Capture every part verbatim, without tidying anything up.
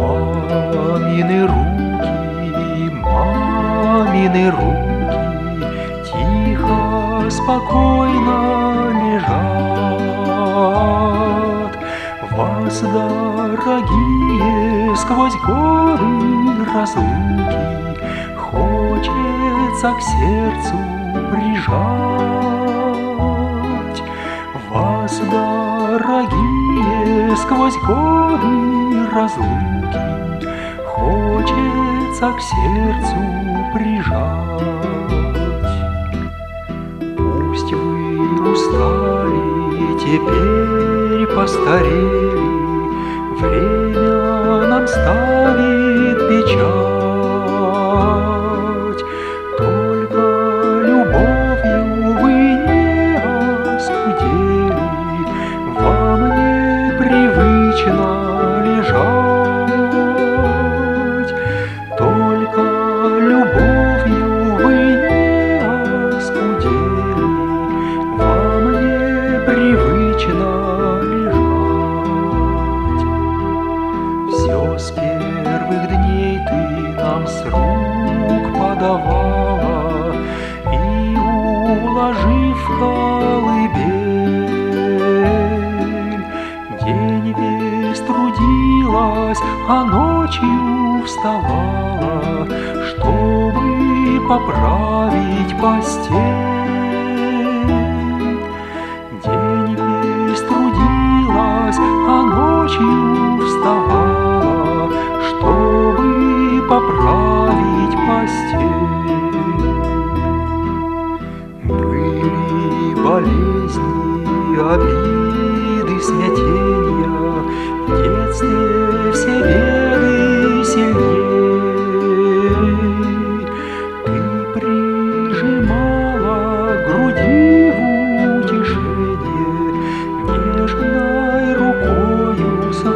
Мамины руки, мамины руки тихо, спокойно лежат. Вас, дорогие, сквозь годы разлуки хочется к сердцу прижать. Вас, дорогие, сквозь годы разлуки хочется к сердцу прижать. Пусть вы устали, теперь постарели, время нам ставит печать. Только любовью вы не оскудели, вам непривычно лежать. Только любовью вы не оскудели, вам непривычно лежать. Все с первых дней ты нам с рук подавала, и, уложив в колыбель, день весь трудилась, а ночью вставала, чтобы поправить постель. День весь трудилась, а ночью вставала, чтобы поправить постель. Были болезни, обиды, смятения, в детстве все беды сильней. Ты прижимала к груди в утешение нежной рукою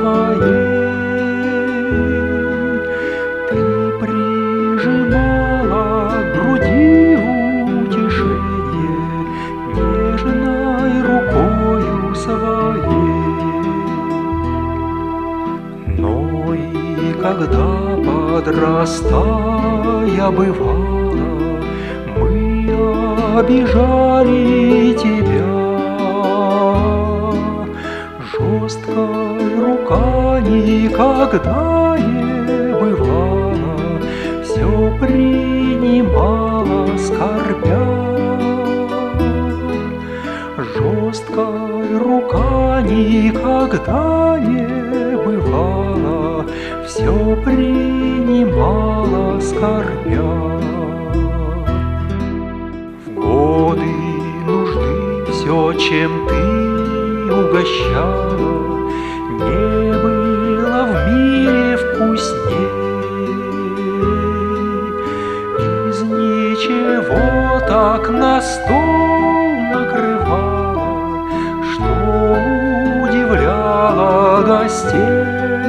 своей. Ты прижимала к груди в утешение нежной рукою своей. Но и когда подрастая бывало, мы обижали тебя, жесткая рука никогда не бывала, все принимала скорбя. Жесткая рука никогда не бывала, все принимала скорбя. В годы нужды все, чем ты угощала, не было в мире вкусней. Из ничего так на стол накрывала, что удивляло гостей.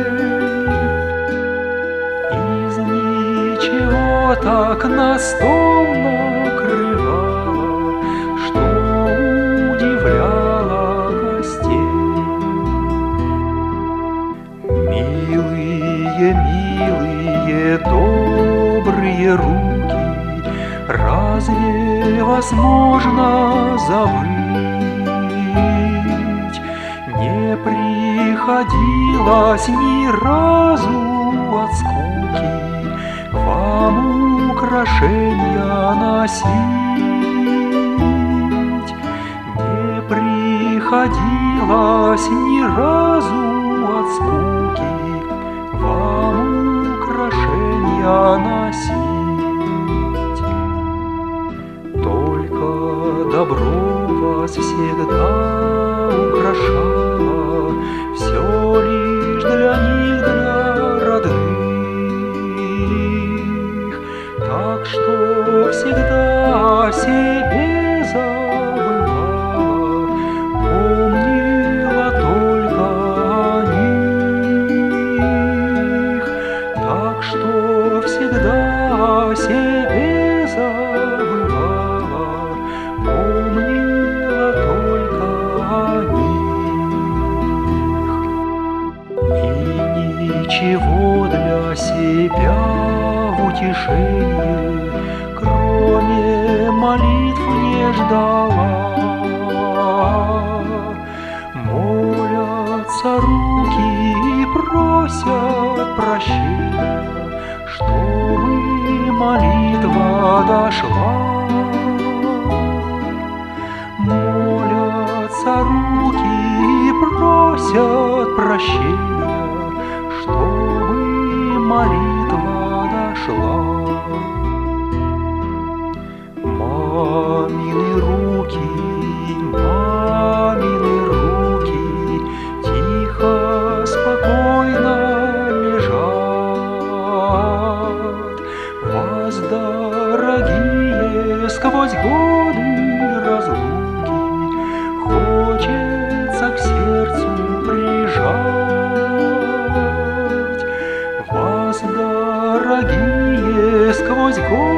Из ничего так на стол накрывала, что удивляло гостей. Милые, милые, добрые руки, разве возможно забыть? Не приходилось ни разу от скуки вам украшения носить. Не приходилось ни разу от скуки вам украшения носить. Только добро вас всегда украшало, все лишь для них, для родных. Так что всегда о себе забывала, помнила только о них. Так что всегда о себе забывала, помнила только о них. И ничего тебя в утешение, кроме молитв не ждала. Молятся руки и просят прощения, чтобы молитва дошла. Молятся руки и просят прощения, чтобы молитва дошла. Мамины руки, мамины руки тихо, спокойно лежат. Вас, дорогие, сквозь годы разлуки хочется к сердцу прижать. Вас, дорогие, сквозь годы